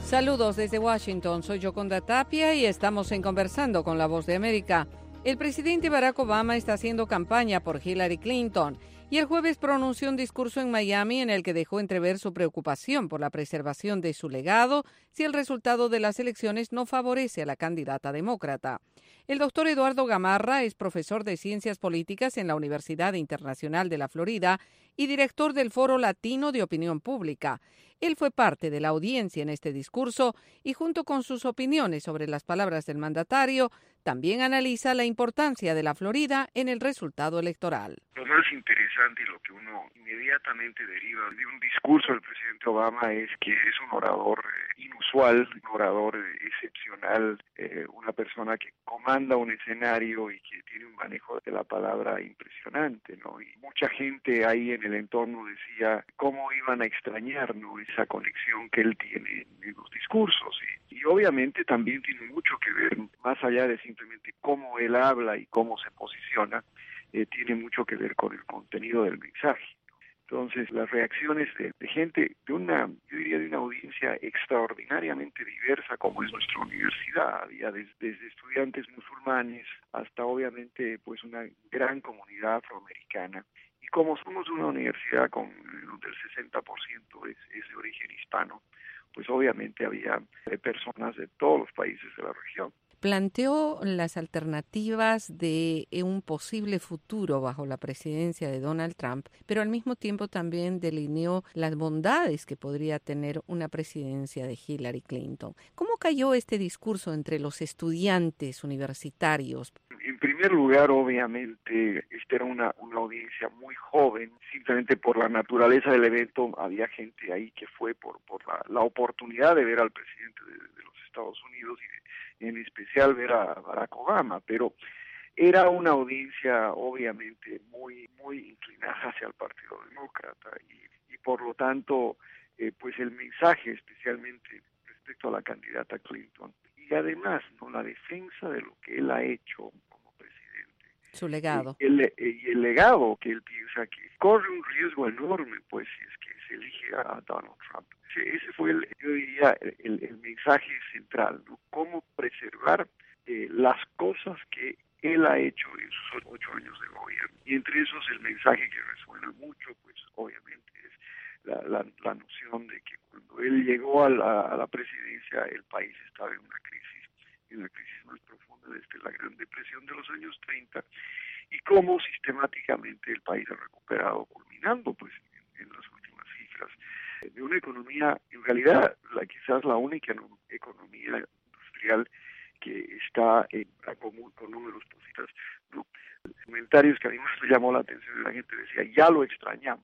Saludos desde Washington, soy Yoconda Tapia y estamos en Conversando con la Voz de América. El presidente Barack Obama está haciendo campaña por Hillary Clinton y el jueves pronunció un discurso en Miami en el que dejó entrever su preocupación por la preservación de su legado si el resultado de las elecciones no favorece a la candidata demócrata. El doctor Eduardo Gamarra es profesor de Ciencias Políticas en la Universidad Internacional de la Florida y director del Foro Latino de Opinión Pública. Él fue parte de la audiencia en este discurso y junto con sus opiniones sobre las palabras del mandatario, también analiza la importancia de la Florida en el resultado electoral. Lo más interesante y lo que uno inmediatamente deriva de un discurso del presidente Obama es que es un orador inusual, un orador excepcional, una persona que comanda un escenario y que tiene un manejo de la palabra impresionante, ¿no? Y mucha gente ahí en el entorno decía cómo iban a extrañar, ¿no?, esa conexión que él tiene en los discursos. Y obviamente también tiene mucho que ver, más allá de simplemente cómo él habla y cómo se posiciona, tiene mucho que ver con el contenido del mensaje. Entonces, las reacciones de gente, yo diría de una audiencia extraordinariamente diversa como es nuestra universidad, había desde estudiantes musulmanes hasta obviamente pues una gran comunidad afroamericana. Y como somos una universidad donde el 60% es de origen hispano, pues obviamente había personas de todos los países de la región. Planteó las alternativas de un posible futuro bajo la presidencia de Donald Trump, pero al mismo tiempo también delineó las bondades que podría tener una presidencia de Hillary Clinton. ¿Cómo cayó este discurso entre los estudiantes universitarios? En primer lugar, obviamente, esta era una audiencia muy joven. Simplemente por la naturaleza del evento había gente ahí que fue por la oportunidad de ver al presidente de los Estados Unidos y en especial ver a Barack Obama, pero era una audiencia obviamente muy inclinada hacia el Partido Demócrata y por lo tanto pues el mensaje especialmente respecto a la candidata Clinton y además no la defensa de lo que él ha hecho como presidente, su legado y el legado que él piensa que corre un riesgo enorme pues si es que se elige a Donald Trump. Ese fue yo diría el mensaje central, ¿no? Cómo preservar las cosas que él ha hecho en sus 8 años de gobierno. Y entre esos el mensaje que resuena mucho, pues obviamente es la noción de que cuando él llegó a la presidencia el país estaba en una crisis más profunda desde la Gran Depresión de los años 30 y cómo sistemáticamente el país ha recuperado, culminando pues en las últimas cifras de una economía, en realidad quizás la única economía industrial que está con números positivos, ¿no? Comentarios que a mí me llamó la atención, la gente decía, ya lo extrañamos,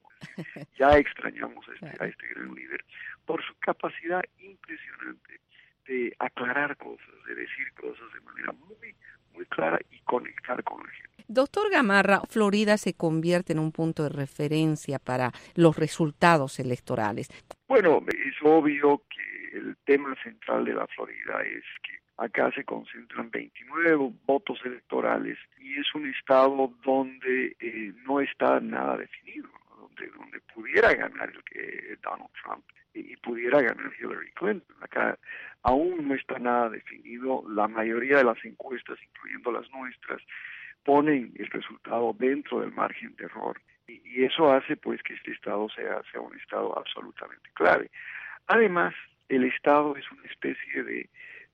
ya extrañamos a este gran líder, por su capacidad impresionante de aclarar cosas, de decir cosas de manera muy clara y conectar con la gente. Doctor Gamarra, Florida se convierte en un punto de referencia para los resultados electorales. Bueno, es obvio que el tema central de la Florida es que acá se concentran 29 votos electorales y es un estado donde no está nada definido, ¿no? donde pudiera ganar Donald Trump y pudiera ganar Hillary Clinton. Acá aún no está nada definido. La mayoría de las encuestas, incluyendo las nuestras, ponen el resultado dentro del margen de error y eso hace pues que este estado sea un estado absolutamente clave. Además, el estado es una especie de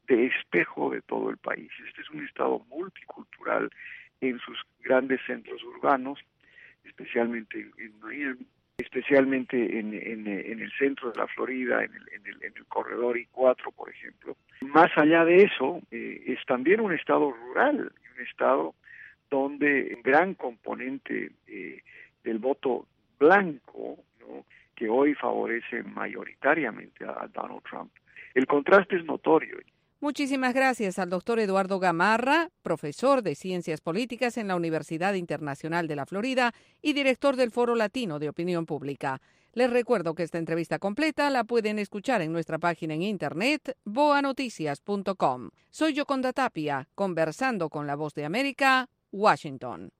espejo de todo el país. Este es un estado multicultural en sus grandes centros urbanos, especialmente en Miami, especialmente en el centro de la Florida, en el corredor I-4, por ejemplo. Más allá de eso, es también un estado rural, un estado donde un gran componente del voto blanco, ¿no?, que hoy favorece mayoritariamente a Donald Trump. El contraste es notorio. Muchísimas gracias al doctor Eduardo Gamarra, profesor de Ciencias Políticas en la Universidad Internacional de la Florida y director del Foro Latino de Opinión Pública. Les recuerdo que esta entrevista completa la pueden escuchar en nuestra página en internet boanoticias.com. Soy Yoconda Tapia, conversando con la Voz de América, Washington.